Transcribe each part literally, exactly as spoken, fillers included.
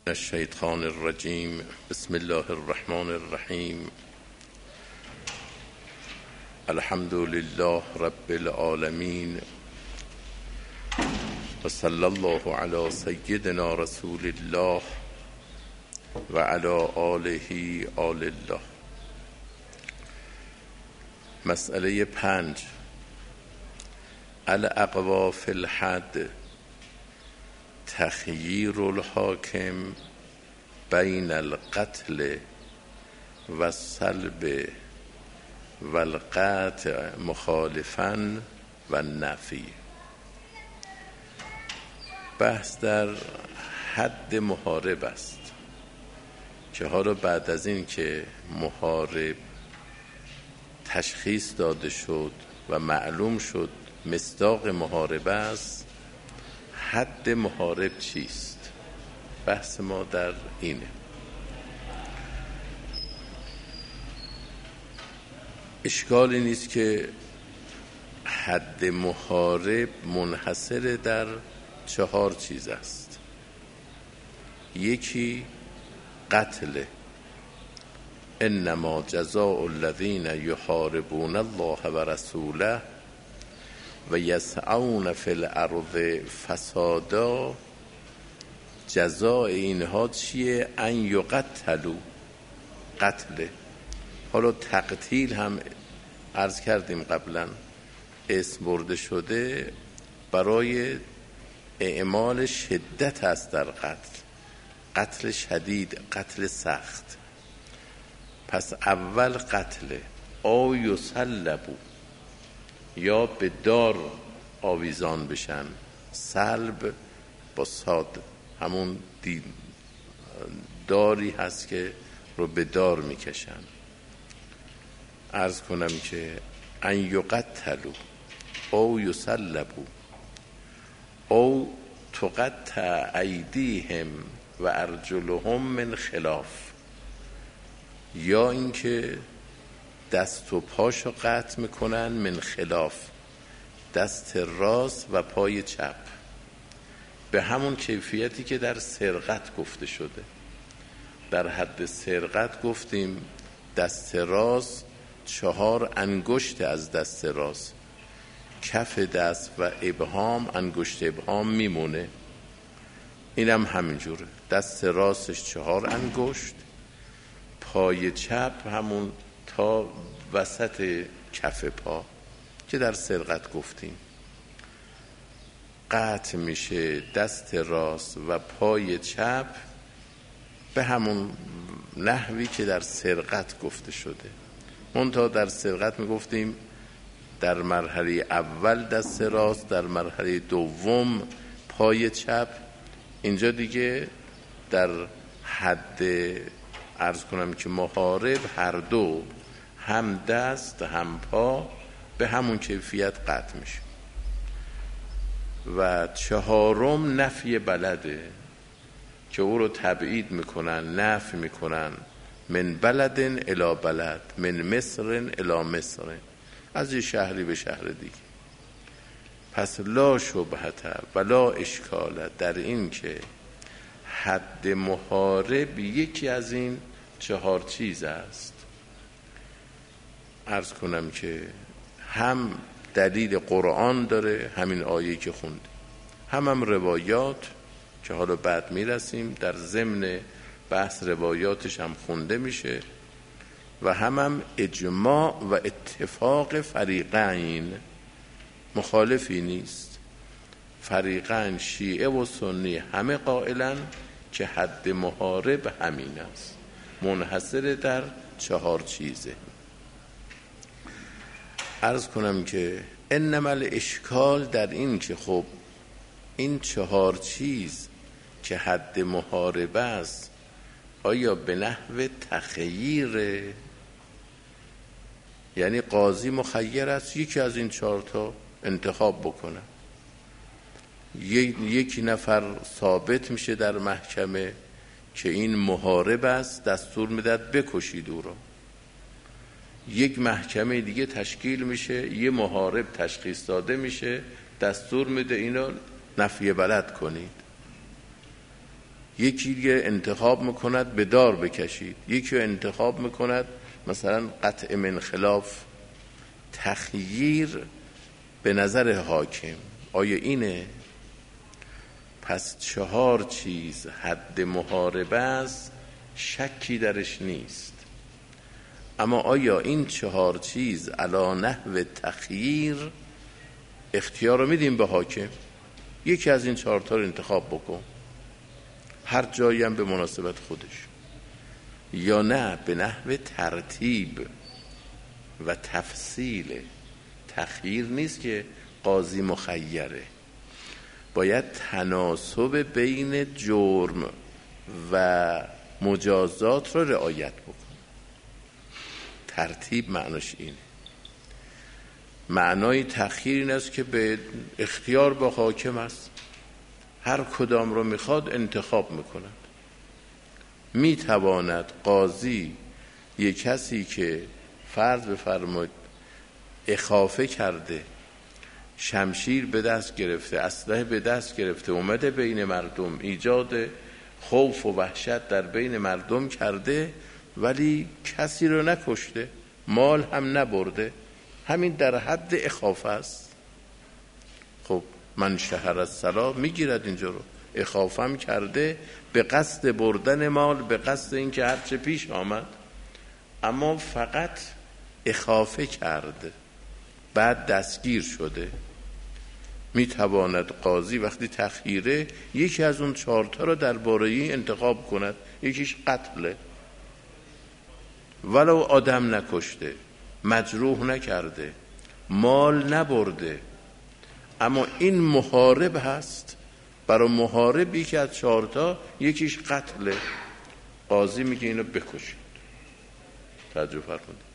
الشیطان الرجیم. بسم الله الرحمن الرحیم. الحمد لله رب العالمین و صلی الله علی سیدنا رسول الله و علی آله آل الله. مسئله پنج: الاقوا فی الحد تخییر الحاکم بین القتل و السلب و القطع مخالفاً و نفی. بحث در حد محارب است که حالا بعد از این که محارب تشخیص داده شد و معلوم شد مصداق محارب است، حد محارب چیست؟ بحث ما در اینه. اشکالی نیست که حد محارب منحصر در چهار چیز است. یکی قتل، انما جزاء الذین یحاربون الله و رسوله و یسعون فی الارض فسادا. جزاء اینها چیه؟ ان یقتلوا، قتل. حالا تقتیل هم عرض کردیم قبلا، اسم برده شده برای اعمال شدت است در قتل، قتل شدید، قتل سخت. پس اول قتل، او یسلبو، یا به دار آویزان بشن. سلب با صاد همون دی داری هست که رو به دار میکشن. عرض کنم که ان یقتلوا او یسلبوا او تقطع ایدیهم و ارجلهم من خلاف، یا اینکه دست و پاشو قطع میکنن من خلاف، دست راست و پای چپ، به همون کیفیتی که در سرقت گفته شده. در حد سرقت گفتیم دست راست چهار انگشت از دست راست، کف دست و ابهام، انگشت ابهام میمونه. اینم هم همینجوره، دست راستش چهار انگشت، پای چپ همون تا وسط کف پا که در سرقت گفتیم. قطع میشه دست راست و پای چپ به همون نحوی که در سرقت گفته شده. منتها در سرقت میگفتیم در مرحله اول دست راست، در مرحله دوم پای چپ. اینجا دیگه در حد عرض کنم که محارب هر دو، هم دست هم پا، به همون کیفیت قطع میشه. و چهارم نفی بلده که او رو تبعید میکنن، نفی میکنن. من بلدن الی بلد، من مصرن الی مصرن، از یه شهری به شهر دیگه. پس لا شبهت و لا اشکال در این که حد محارب یکی از این چهار چیز است. عرض کنم که هم دلیل قرآن داره، همین آیه که خوندیم، هم هم روایات که حالا بعد میرسیم در ضمن بحث روایاتش هم خونده میشه، و هم هم اجماع و اتفاق فریقین، مخالفی نیست. فریقین شیعه و سنی همه قائلن که حد محارب همین است، منحصر در چهار چیزه. عرض کنم که انما الاشکال در این که خب این چهار چیز که حد محاربه است، آیا به نحو تخییره؟ یعنی قاضی مخیر است یکی از این چهار تا انتخاب بکنه. یکی نفر ثابت میشه در محکمه که این محارب است، دستور میداد بکشید او رو. یک محکمه دیگه تشکیل میشه، یه محارب تشخیص داده میشه، دستور میده اینو نفی بلد کنید. یکی دیگه انتخاب میکند به دار بکشید، یکی رو انتخاب میکند مثلا قطع من خلاف، تخییر به نظر حاکم. آیا اینه؟ پس چهار چیز حد محاربه است، شکی درش نیست. اما آیا این چهار چیز علی نحو تخییر اختیار رو میدیم به حاکم؟ یکی از این چهار تا رو انتخاب بکن، هر جایی هم به مناسبت خودش، یا نه به نحو ترتیب و تفصیل. تخییر نیست که قاضی مخیره، باید تناسب بین جرم و مجازات رو رعایت بکن. ترتیب معناش اینه. معنای تخییر این است که به اختیار با حاکم است، هر کدام رو میخواد انتخاب میکند. میتواند قاضی یک کسی که فرض بفرمایید اخافه کرده، شمشیر به دست گرفته، اسلحه به دست گرفته، اومده بین مردم ایجاد خوف و وحشت در بین مردم کرده، ولی کسی رو نکشته، مال هم نبرده، همین در حد اخافه است. خب من شهر الصلاة میگیرد اینجا رو، اخافه هم کرده به قصد بردن مال، به قصد اینکه هرچه پیش آمد، اما فقط اخافه کرده، بعد دستگیر شده. میتواند قاضی وقتی تخییره یکی از اون چهارتا رو درباره این انتخاب کند. یکیش قتله، ولو آدم نکشته، مجروح نکرده، مال نبرده، اما این محارب هست. برای محارب یکی از چهارتا یکیش قتله، قاضی میگه اینو بکشید. توجه فرمودید.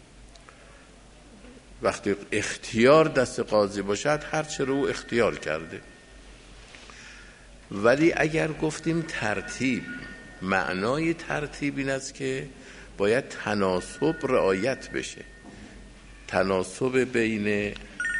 وقتی اختیار دست قاضی باشد هر چه رو اختیار کرده. ولی اگر گفتیم ترتیب، معنای ترتیب این است که باید تناسب رعایت بشه، تناسب بین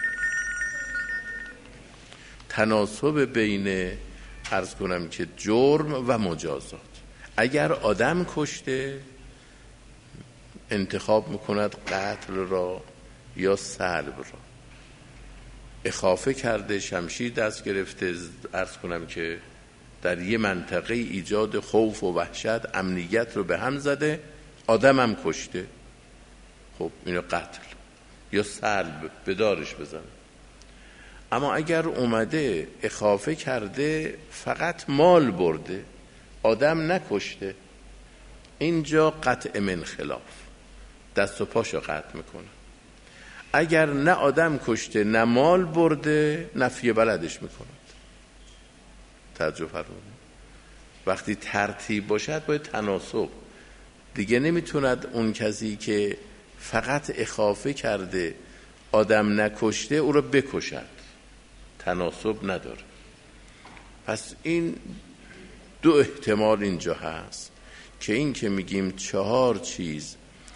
تناسب بین عرض کنم که جرم و مجازات. اگر آدم کشته انتخاب میکند قتل را یا سلب را، اخافه کرده، شمشیر دست گرفته، عرض کنم که در یه منطقه ایجاد خوف و وحشت، امنیت رو به هم زده، آدم هم کشته، خب اینو قتل یا سلب به دارش بزنه. اما اگر اومده اخافه کرده فقط مال برده، آدم نکشته، اینجا قطع من خلاف، دست و پاشو قطع میکنه. اگر نه آدم کشته نه مال برده، نفی بلدش میکند. توجه فرمودید. وقتی ترتیب باشد باید تناسب، دیگه نمیتوند اون کسی که فقط اخافه کرده آدم نکشته او رو بکشد، تناسب نداره. پس این دو احتمال اینجا هست که این که میگیم چهار چیز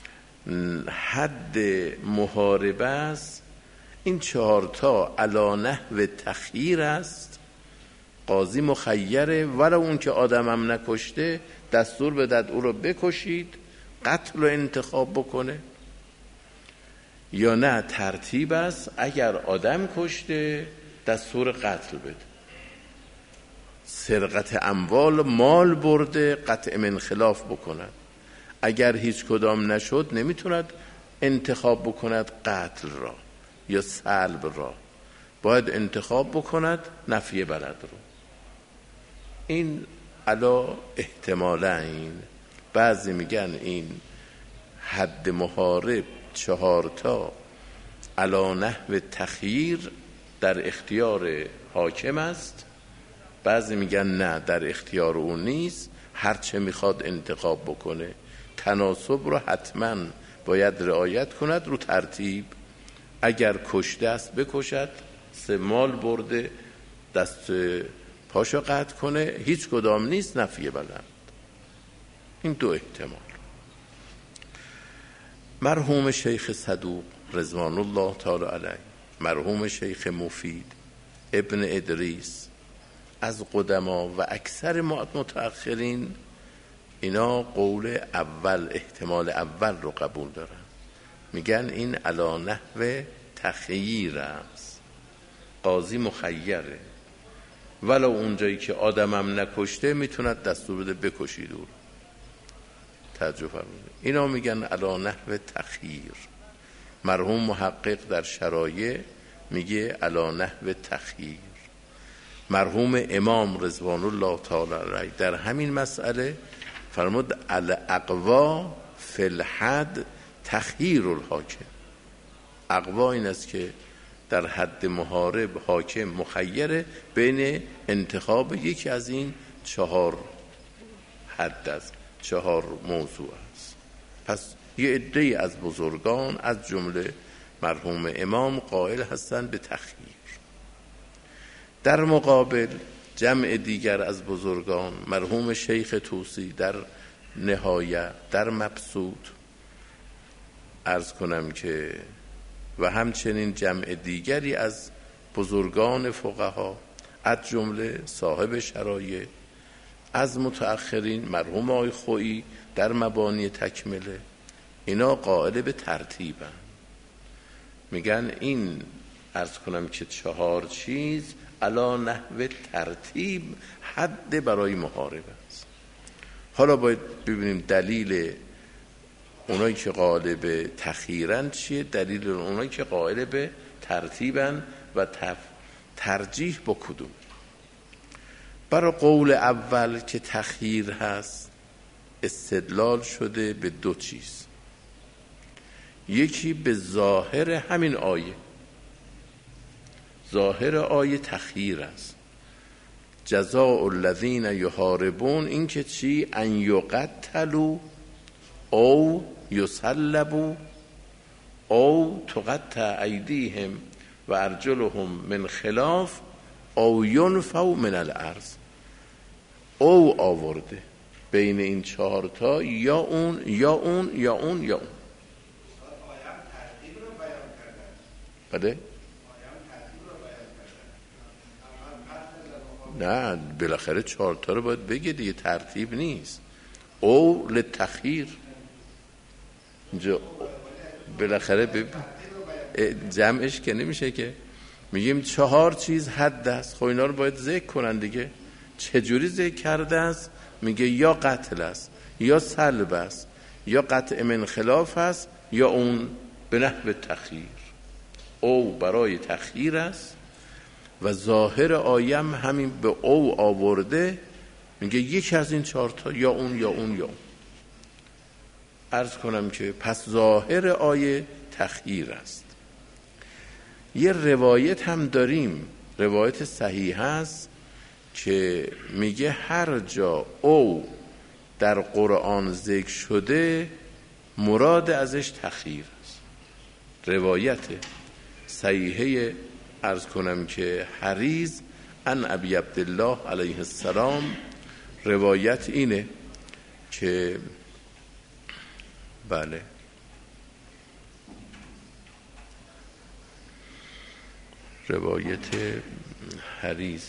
حد محاربه است، این چهارتا علی نحو تخییر است، قاضی مخیره، ولو اون که آدمم نکشته دستور بدهد او رو بکشید، قتل رو انتخاب بکنه، یا نه ترتیب است، اگر آدم کشته دستور قتل بده، سرقت اموال مال برده قطع من خلاف بکند. اگر هیچ کدام نشد نمیتوند انتخاب بکند قتل را یا سلب را، باید انتخاب بکند نفی بلد رو. این علا احتمالا این بعضی میگن این حد محارب چهارتا علا نحو تخییر در اختیار حاکم است، بعضی میگن نه در اختیار اون نیست، هر چه میخواد انتخاب بکنه. تناسب رو حتما باید رعایت کند رو ترتیب. اگر کشته است بکشد، سه مال برده دست پاشو قطع کنه، هیچ کدام نیست نفی بلند. این دو احتمال. مرحوم شیخ صدوق رضوان الله تعالی علیه، مرحوم شیخ مفید ابن ادریس از قدما و اکثر متأخرین اینا قول اول، احتمال اول رو قبول دارن، میگن این علی نحو تخییر است، قاضی مخیره، ولو اونجایی که آدمم نکشته میتوند دستور بده بکشید او رو. توجه فرمودید، اینا میگن علی نحو تخییر. مرحوم محقق در شرایع میگه علی نحو تخییر. مرحوم امام رضوان الله تعالی علیه در همین مسئله فرمود الاقوا فی الحد تخییر الحاکم. اقوا این است که در حد محارب حاکم مخیره بین انتخاب یکی از این چهار حد است، چهار موضوع است. پس یه عده از بزرگان از جمله مرحوم امام قائل هستند به تخییر. در مقابل جمع دیگر از بزرگان، مرحوم شیخ طوسی در نهایه، در مبسوط عرض کنم که و همچنین جمع دیگری از بزرگان فقها از جمله صاحب شرایع، از متأخرین مرحوم آقای خویی در مبانی تکمله، اینا قائل به ترتیبن. میگن این عرض کنم که چهار چیز علی نحو ترتیب حد برای محاربه است. حالا باید ببینیم دلیل اونایی که قائل به تخییرن چیه، دلیل اونایی که قائل به ترتیبن و ترجیح با کدوم. برای قول اول که تخییر هست استدلال شده به دو چیز، یکی به ظاهر همین آیه، ظاهر آیه تخییر است، جزاء الذین یحاربون، این که چی؟ ان یقتلوا او یصلبوا او تقطع ایدیهم و ارجلهم من خلاف او ینفوا من الارض. او آورده بین این چهار تا، یا اون یا اون یا اون یا اون. بله؟ نه بالاخره چهار تا رو باید بگه دیگه، ترتیب نیست. او لتخییر اینجا بالاخره بب... جمعش که نمیشه که میگیم چهار چیز حد است، خب اینا رو باید ذکر کنن دیگه. چجوری ذکر کرده است؟ میگه یا قتل است یا سلب است یا قطع من خلاف است یا اون به نحو تخییر. او برای تخییر است و ظاهر آیم همین به او آورده، میگه یکی از این چهار تا، یا اون یا اون یا اون. عرض کنم که پس ظاهر آیه تخییر است. یه روایت هم داریم، روایت صحیح است که میگه هر جا او در قرآن ذکر شده مراد ازش تخییر است. روایت صحیحه عرض کنم که حریز عن ابی عبدالله علیه السلام، روایت اینه که بله روایت حریز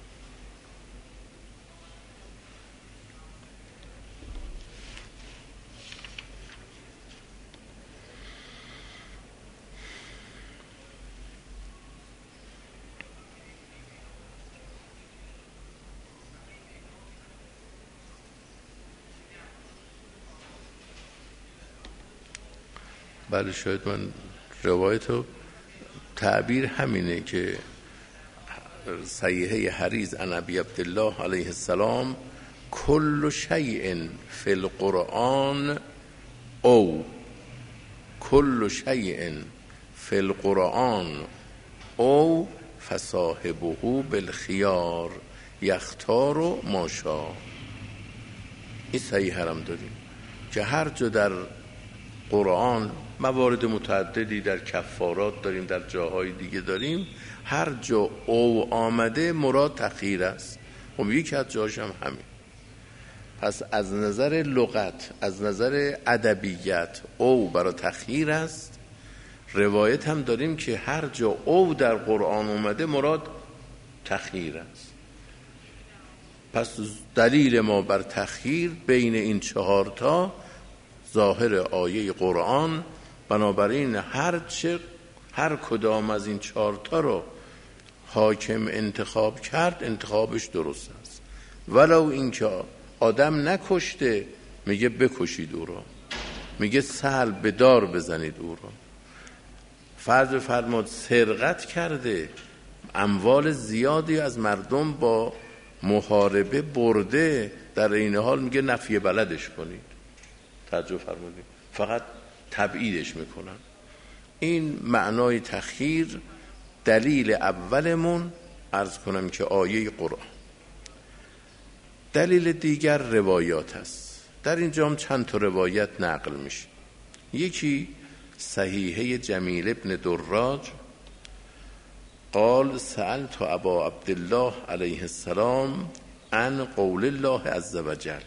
بله شاید من روایت و تعبیر همینه که صحیحه حریز عن ابی عبدالله علیه السلام کل شیء فی القرآن او کل شیء فی القرآن او فصاحبه بالخیار یختار ما شاء. این صحیح هم داریم که هر جا در قرآن موارد متعددی در کفارات داریم، در جاهای دیگه داریم، هر جا او آمده مراد تخییر است. خب یکی از جاش هم همین. پس از نظر لغت، از نظر ادبیات او برای تخییر است. روایت هم داریم که هر جا او در قرآن اومده مراد تخییر است. پس دلیل ما بر تخییر بین این چهار تا ظاهر آیه قرآن، بنابراین هر چه هر کدام از این چهار تا رو حاکم انتخاب کرد انتخابش درست است. ولو اینکه آدم نکشته میگه بکشید او رو، میگه سلب به دار بزنید او رو. فرض فرماد سرقت کرده، اموال زیادی از مردم با محاربه برده، در این حال میگه نفی بلدش کنید. توجه فرمودید؟ فقط تبعیدش میکنن. این معنای تخییر. دلیل اولمون عرض کنم که آیه قرآن. دلیل دیگر روایات است. در اینجا هم چند تا روایت نقل میشه. یکی صحیحه جمیل ابن دراج قال سألت ابا عبدالله علیه السلام عن قول الله عز وجل.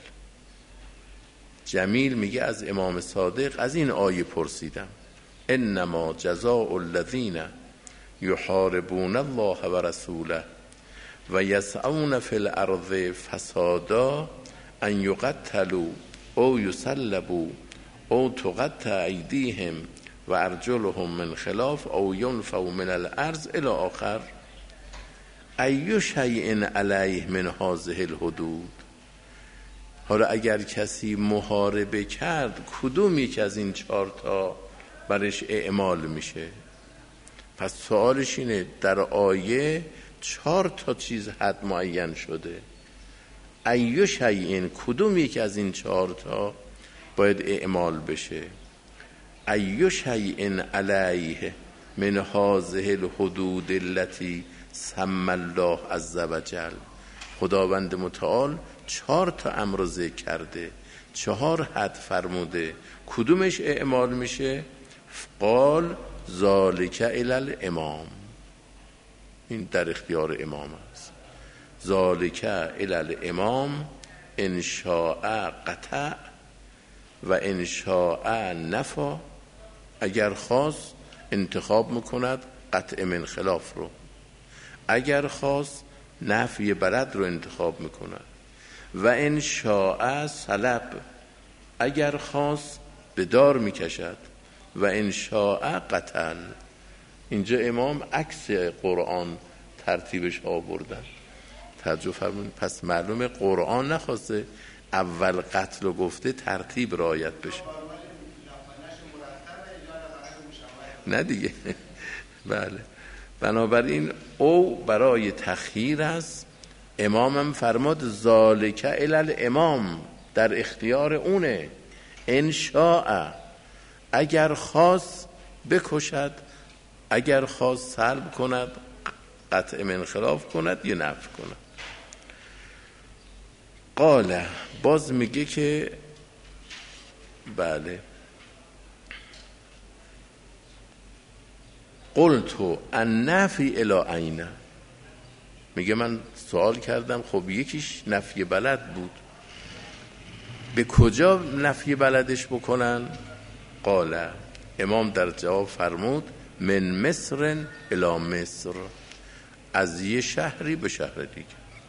جمیل میگه از امام صادق از این آیه پرسیدم: انما جزاء الذین یحاربون الله و رسوله و یسعون فی الارض فسادا ان یقتلوا او یصلبوا او تقطع ایدیهم و ارجلهم من خلاف او ینفوا من الارض الی آخر. ای شیء علیه من هذه الحدود. حالا اگر کسی محاربه کرد کدوم یک از این چهار تا برش اعمال میشه؟ پس سوالش اینه، در آیه چهار تا چیز حد معین شده، ای شیء کدوم یک از این چهار تا باید اعمال بشه؟ ای شیء علیه من هذه الحدود التي سمى الله عز وجل. خداوند متعال چهار تا امر ذکر کرده، چهار حد فرموده، کدومش اعمال میشه؟ قال ذالک الی الامام. این در اختیار امام است. ذالک الی الامام ان شاء قطع و ان شاء نفا. اگر خواست انتخاب میکند قطع من خلاف رو، اگر خواست نفی بلد رو انتخاب میکند. و ان شاء سلب، اگر خواست به دار میکشد. و ان شاء قتل. اینجا امام عکس قرآن ترتیبش آوردن. توجه فرمایید. پس معلومه قرآن نخواسته اول قتل رو گفته ترتیب رعایت بشه. نه دیگه. بله. بنابراین او برای تخییر است. امامم فرماد ذالک الی الامام، در اختیار اونه. ان شاء، اگر خواست بکشد، اگر خواست سلب کند، قطع من خلاف کند یا نفی کند. قال، باز میگه که بله قلت النفی الی عین. میگه من سوال کردم خب یکیش نفی بلد بود، به کجا نفی بلدش بکنن؟ قال، امام در جواب فرمود من مصر الی مصر، از یه شهری به شهر دیگه.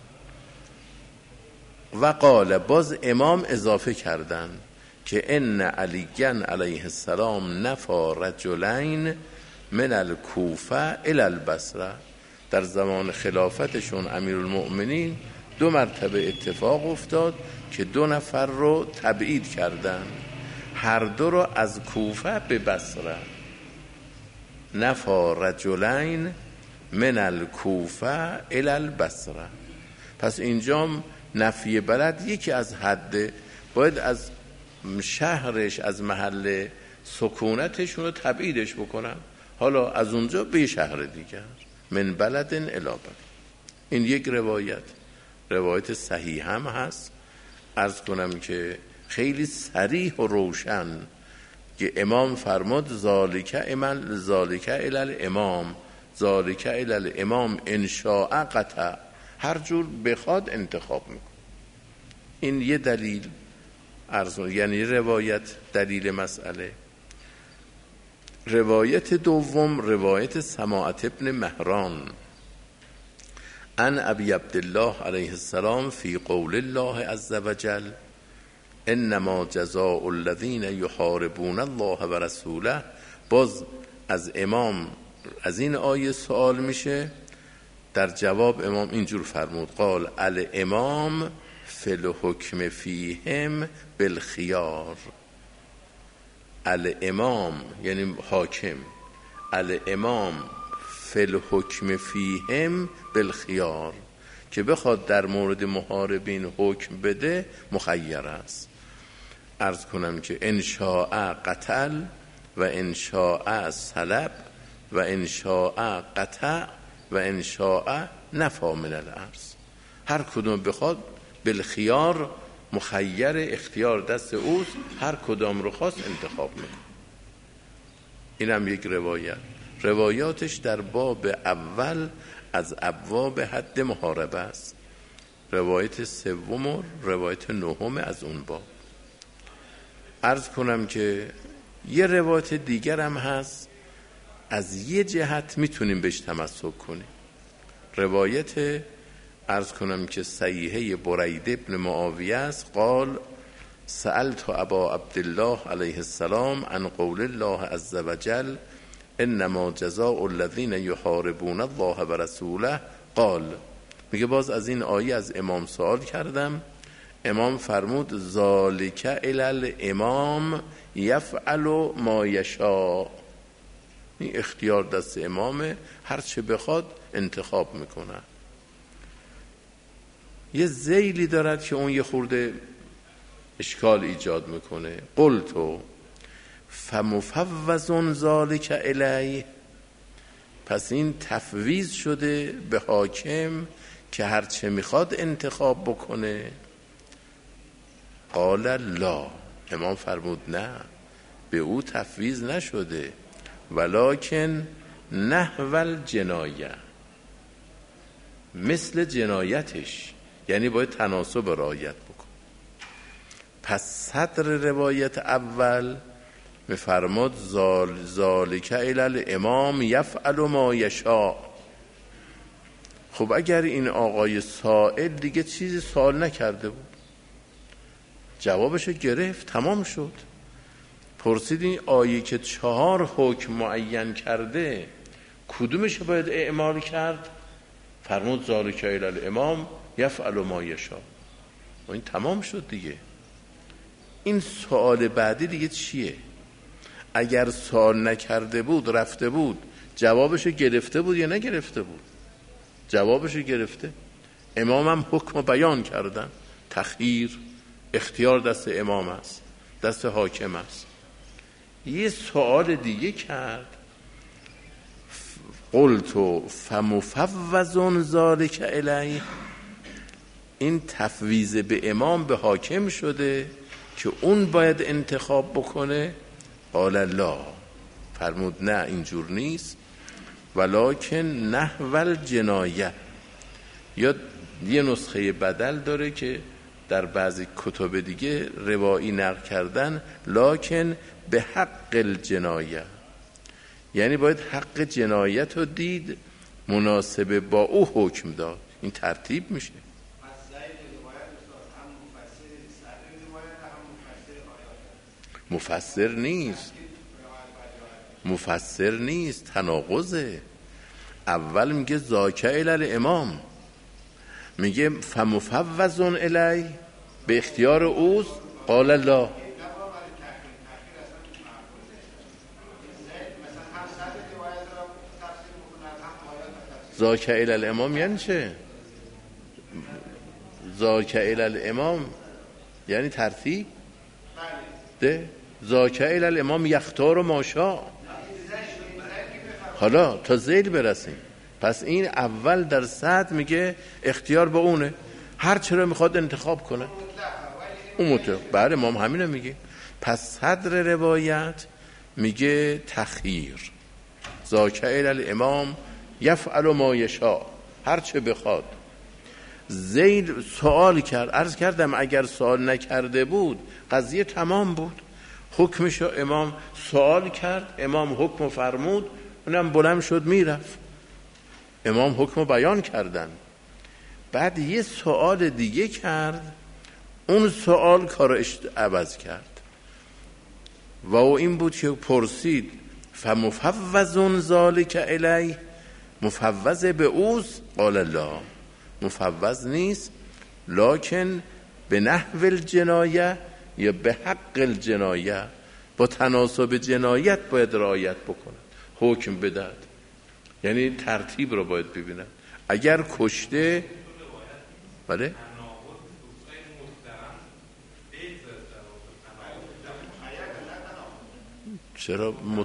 و قال، باز امام اضافه کردن که ان علی علیه السلام نفا رجلین من الکوفه الی البصره. در زمان خلافتشون امیرالمؤمنین دو مرتبه اتفاق افتاد که دو نفر رو تبعید کردن، هر دو رو از کوفه به بصره. نفا رجلین من الکوفه الی البصره. پس اینجام نفی بلد یکی از حد، باید از شهرش، از محل سکونتشون رو تبعیدش بکنن، حالا از اونجا به شهر دیگر. من بلدن الی بلد. این یک روایت، روایت صحیح هم هست. عرض کنم که خیلی صریح و روشن که امام فرمود ذالک امل ذالک الی الامام، ذالک الی الامام ان شاء قطع، هر جور بخواد انتخاب میکنه. این یه دلیل عرض، یعنی روایت دلیل مسئله. روایت دوم روایت سماعت ابن مهران عن ابی عبدالله علیه السلام فی قول الله عز وجل انما جزاء الذین یحاربون الله و رسوله. باز از امام از این آیه سوال میشه، در جواب امام اینجور فرمود قال الامام فی الحکم فیهم بالخیار. الامام یعنی حاکم، الامام فی الحکم فیهم بالخیار، که بخواد در مورد محاربین حکم بده مخیر است. عرض کنم که انشاء قتل و انشاء سلب و انشاء قطع و انشاء نفا من الارض، هر کدوم بخواد بالخیار، مخیر، اختیار دست اوست، هر کدام رو خواست انتخاب میکنه. اینم یک روایت. روایاتش در باب اول از ابواب حد محاربه است، روایت سوم و روایت نهم از اون باب. عرض کنم که یه روایت دیگر هم هست، از یه جهت میتونیم بهش تمسک کنیم. روایت عرض کنم که صحیحه برید ابن معاویه است. قال سألت ابا عبدالله علیه السلام عن قول الله عز وجل انما جزاء الذین یحاربون الله و رسوله. قال، میگه باز از این آیه از امام سوال کردم، امام فرمود ذالک الی الامام یفعل ما یشاء. این اختیار دست امامه، هر چه بخواد انتخاب میکنه. یه ذیلی دارد که اون یه خورده اشکال ایجاد میکنه. قلتو فمفوض ذالک الیه، پس این تفویض شده به حاکم که هر چه میخواد انتخاب بکنه. قال لا، امام فرمود نه، به او تفویض نشده، ولکن نحو الجنایه، مثل جنایتش، یعنی باید تناسب رعایت بکن. پس صدر روایت اول میفرماد زال ذالک الی الامام یفعل ما یشاء. خب اگر این آقای سائل دیگه چیزی سوال نکرده بود، جوابشو گرفت، تمام شد. پرسید این آیه که چهار حکم معین کرده کدومش باید اعمال کرد؟ فرمود ذالک الی الامام یفعل ما یشاء. این تمام شد دیگه. این سوال بعدی دیگه چیه؟ اگر سوال نکرده بود رفته بود جوابشو گرفته بود یا نگرفته بود؟ جوابشو گرفته. امام هم حکم بیان کردن، تخییر، اختیار دست امام است، دست حاکم است. یه سوال دیگه کرد، قلتو فمفوض ذالک الیه، این تفویض به امام به حاکم شده که اون باید انتخاب بکنه. قال لا، فرمود نه اینجور نیست، ولکن نحو الجنایه. یا یه نسخه بدل داره که در بعضی کتب دیگه روایی نقل کردن لکن به حق الجنایه، یعنی باید حق جنایت رو دید، مناسب با او حکم داد. این ترتیب میشه. مفسر نیست، مفسر نیست، تناقضه. اول میگه ذاک الی الامام، میگه فمفوض الی، به اختیار اوست. قال الله، ذاک الی الامام یعنی چه؟ ذاک الی الامام یعنی ترتیب ده. ذاک الی الامام یختار ما شاء. حالا تا ذیل برسیم. پس این اول در صد میگه اختیار با اونه، هر چرا میخواد انتخاب کنه اون مطلق. بله امام همینو میگه. پس صدر روایت میگه تخییر، ذاک الی الامام یفعل ما یشاء، هر چه بخواد. ذیل سوال کرد، عرض کردم اگر سوال نکرده بود قضیه تمام بود. حکمشو امام سوال کرد، امام حکم فرمود، اونم بلند شد میرفت. امام حکم بیان کردن، بعد یه سوال دیگه کرد، اون سوال کارش عوض کرد و او این بود که پرسید فمفوض ذالک الیه، مفوض به اوست؟ قال لا، مفوض نیست، لکن به نحو الجنایه یا به حق الجنایه، با تناسب جنایت باید رعایت بکند، حکم بدهد. یعنی ترتیب رو باید ببیند. اگر کشته بله چرا مت...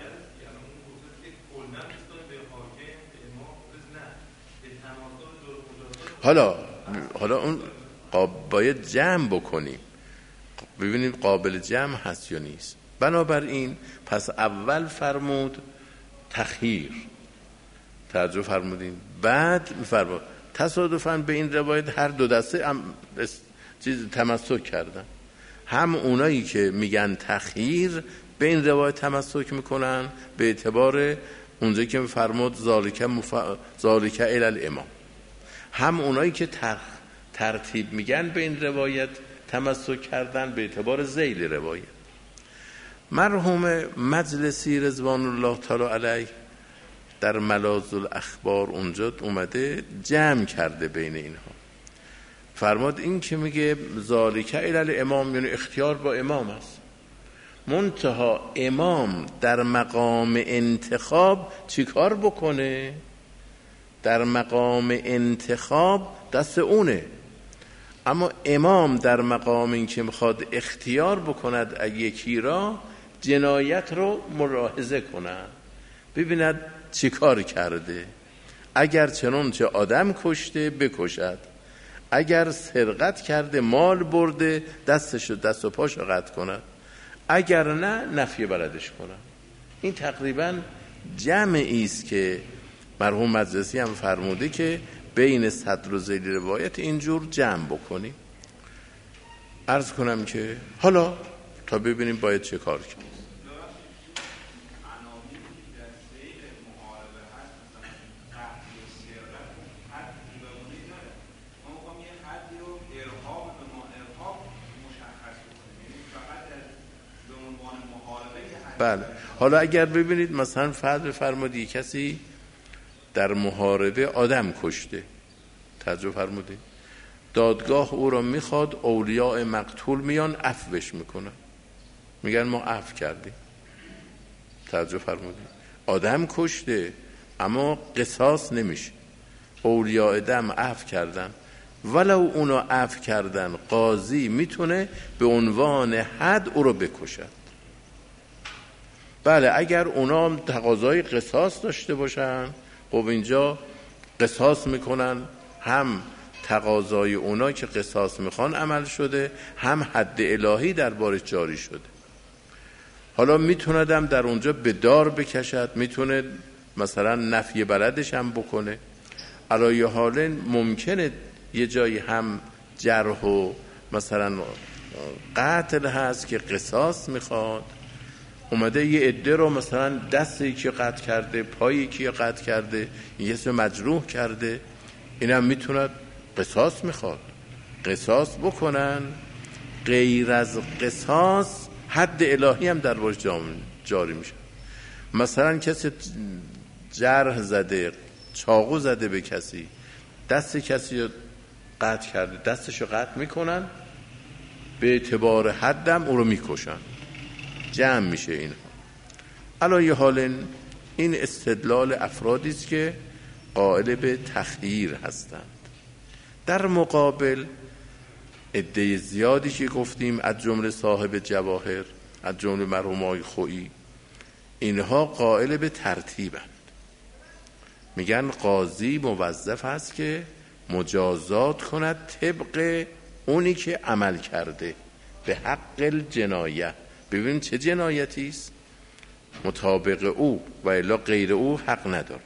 حالا حالا اون باید جمع بکنیم ببینیم قابل جمع هست یا نیست. بنابراین پس اول فرمود تخییر، توجه فرمودین، بعد فرمود تصادفاً به این روایت هر دو دسته هم چیز تمسک کردن، هم اونایی که میگن تخییر به این روایت تمسک میکنن به اعتبار اونجا که فرمود ذالک مف... ذالک الی الامام، هم اونایی که تر... ترتیب میگن به این روایت تمسک کردن به اعتبار ذیل روایت. مرحوم مجلسی رضوان الله تعالی علیه در ملاذ الاخبار اونجا اومده جمع کرده بین اینها، فرماد این که میگه ذالک الی الامام یعنی اختیار با امام است، منتها امام در مقام انتخاب چی کار بکنه؟ در مقام انتخاب دست اونه، اما امام در مقام این که میخواد اختیار بکند یکی را، جنایت رو ملاحظه کند، ببیند چی کار کرده، اگر چنانچه آدم کشته بکشد، اگر سرقت کرده مال برده دستشو دست و پاشو قطع کند، اگر نه نفی بلدش کند. این تقریبا جمعی است که مرحوم مجلسی هم فرموده که بین صدر و ذیل روایت اینجور جمع بکنیم. عرض کنم که حالا تا ببینیم باید چه کار کنیم. بله، حالا اگر ببینید مثلا فرض فرمودی کسی در محاربه آدم کشته، توجه فرمودید، دادگاه او را میخواد، اولیاء مقتول میان عفوش میکنن، میگن ما عفو کردیم، توجه فرمودید، آدم کشته اما قصاص نمیشه، اولیاء دم عفو کردن، ولو اونا عفو کردن قاضی میتونه به عنوان حد او رو بکشد. بله اگر اونا تقاضای قصاص داشته باشن خب اینجا قصاص میکنن، هم تقاضای اونا که قصاص میخوان عمل شده، هم حد الهی دربارش جاری شده. حالا میتوندم در اونجا به دار بکشد، میتونه مثلا نفی بلدش هم بکنه، علای حال ممکنه یه جایی هم جرح و مثلا قتل هست که قصاص میخواد، اومده یه عده رو مثلا دست یکی قطع کرده، پای یکی قطع کرده، یه سو مجروح کرده، اینم میتونه قصاص میخواد، قصاص بکنن. غیر از قصاص حد الهی هم در باش جاری میشه. مثلا کسی جرح زده، چاقو زده به کسی، دست کسی رو قطع کرده، دستشو قطع میکنن، به اعتبار حدم او رو میکشن، جمع میشه اینها. علای حال این استدلال افرادی است که قائل به تخییر هستند. در مقابل عده زیادی که گفتیم از جمله صاحب جواهر، از جمله مرحوم آقای خویی، اینها قائل به ترتیبند. میگن قاضی موظف است که مجازات کند طبق اونی که عمل کرده، به حق الجنایه. ببین چه جنایتی است، مطابق او و الا غیر او حق ندارد.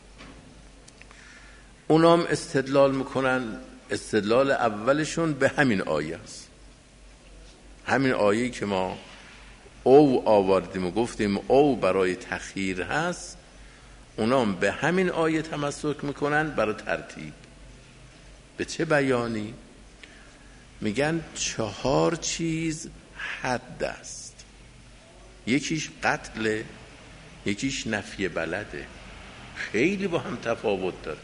اونام استدلال میکنن، استدلال اولشون به همین آیه است، همین آیه که ما او آوردیم و گفتیم او برای تخییر هست، اونام به همین آیه تمسک میکنن برای ترتیب. به چه بیانی؟ میگن چهار چیز حد است، یکیش قتل، یکیش نفی بلده، خیلی با هم تفاوت داره.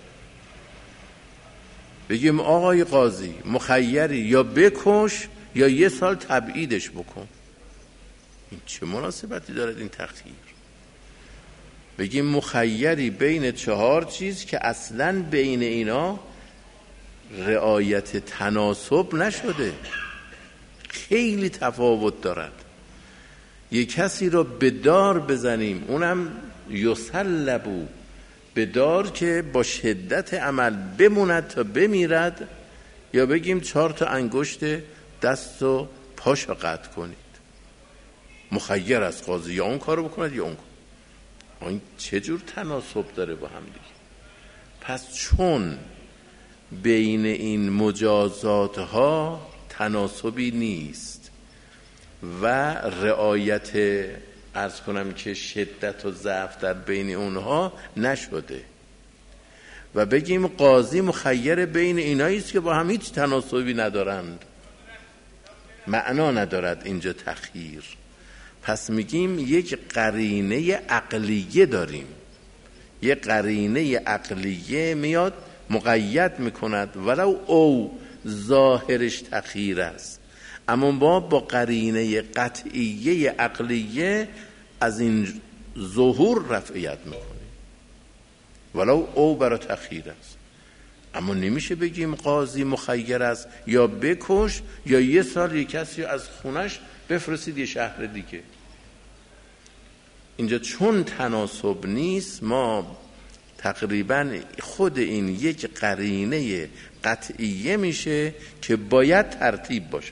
بگیم آقای قاضی مخیری یا بکش یا یه سال تبعیدش بکن، این چه مناسبتی دارد این تخییر؟ بگیم مخیری بین چهار چیز که اصلاً بین اینا رعایت تناسب نشده، خیلی تفاوت دارد. یک کسی را به دار بزنیم، اونم یسلبو، به دار که با شدت عمل بموند تا بمیرد، یا بگیم چهار تا انگشت دست و پاشو قطع کنید. مخیر از قاضی یا اون کارو بکند یا اون کار. این چه جور تناسب داره با هم دیگه؟ پس چون بین این مجازات ها تناسبی نیست و رعایت عرض کنم که شدت و ضعف در بین اونها نشده و بگیم قاضی مخیر بین اینایی است که با هم هیچ تناسبی ندارند، معنا ندارد اینجا تخییر. پس میگیم یک قرینه عقلیه داریم، یک قرینه عقلیه میاد مقید میکند ولو او ظاهرش تخییر است، اما ما با قرینه قطعیه عقلیه از این ظهور رفعیت میکنیم، ولو او برای تخییر است. اما نمیشه بگیم قاضی مخیر است یا بکش یا یه سال یک کسی از خونش بفرستید یه شهر دیگه. اینجا چون تناسب نیست، ما تقریبا خود این یک قرینه قطعیه میشه که باید ترتیب باشد.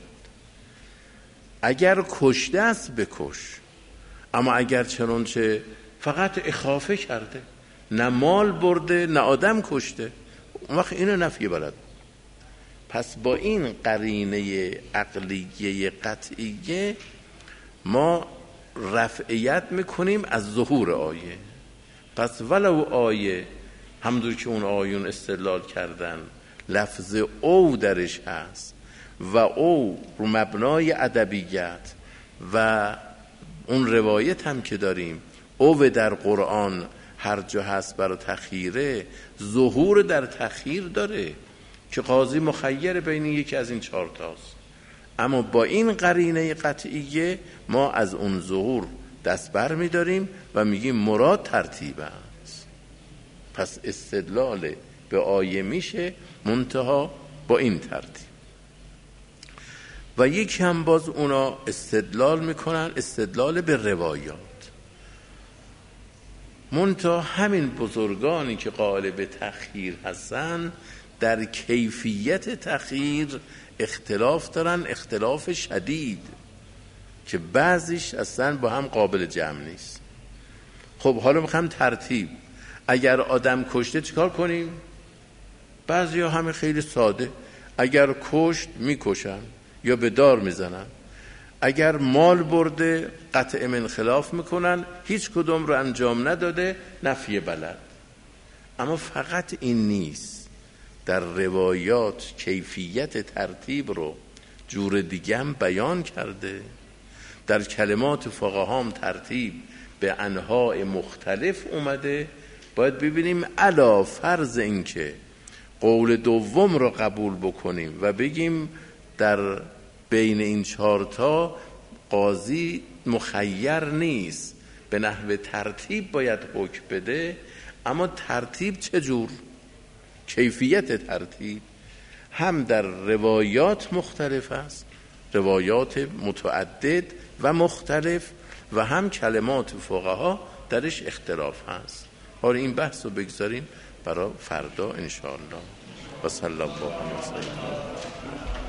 اگر کشته است بکش، اما اگر چنانچه فقط اخافه کرده، نه مال برده نه آدم کشته، اون وقت اینو نفی بلد. پس با این قرینه عقلیه قطعیه ما رفعیت میکنیم از ظهور آیه. پس ولو آیه همونطور که اون آیون استدلال کردن لفظ او درش هست و او رو مبنای ادبیت و اون روایت هم که داریم او در قرآن هر جا هست برای تخییره، ظهور در تخییر داره که قاضی مخیر بین یکی از این چهار تاست. اما با این قرینه قطعیه ما از اون ظهور دست بر می داریم و میگیم مراد ترتیب است. پس استدلال به آیه میشه منتها با این ترتیب. و یکی هم باز اونا استدلال میکنن استدلال به روایات، منتها همین بزرگانی که قائل به تخییر هستن در کیفیت تخییر اختلاف دارن، اختلاف شدید که بعضیش اصلا با هم قابل جمع نیست. خب حالا میخوام ترتیب، اگر آدم کشته چیکار کنیم؟ بعضی ها همه خیلی ساده، اگر کشت میکشن یا به دار میزنن، اگر مال برده قطع من خلاف میکنن، هیچ کدوم رو انجام نداده نفی بلد. اما فقط این نیست، در روایات کیفیت ترتیب رو جور دیگه هم بیان کرده. در کلمات فقهام ترتیب به انواع مختلف اومده. باید ببینیم علا فرض این که قول دوم رو قبول بکنیم و بگیم در بین این چهارتا قاضی مخیر نیست، به نحو ترتیب باید حکم بده. اما ترتیب چجور؟ کیفیت ترتیب هم در روایات مختلف است، روایات متعدد و مختلف، و هم کلمات فقها درش اختلاف هست. حالا این بحث رو بگذاریم برای فردا انشاءالله. و صلی الله علیه و سلم.